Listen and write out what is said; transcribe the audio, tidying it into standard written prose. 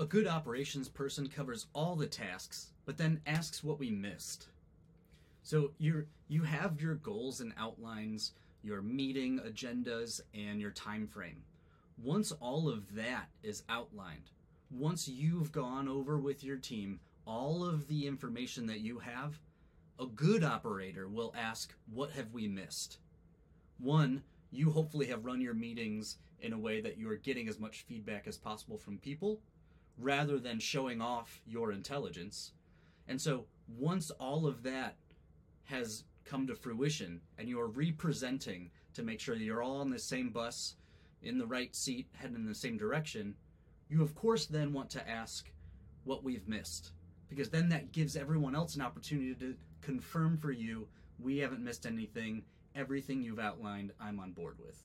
A good operations person covers all the tasks, but then asks what we missed. So you have your goals and outlines, your meeting agendas, and your time frame. Once all of that is outlined, once you've gone over with your team all of the information that you have, a good operator will ask, what have we missed? One, you hopefully have run your meetings in a way that you're getting as much feedback as possible from people, rather than showing off your intelligence. And so once all of that has come to fruition and you're representing to make sure that you're all on the same bus, in the right seat, heading in the same direction, you of course then want to ask what we've missed. Because then that gives everyone else an opportunity to confirm for you, we haven't missed anything, everything you've outlined, I'm on board with.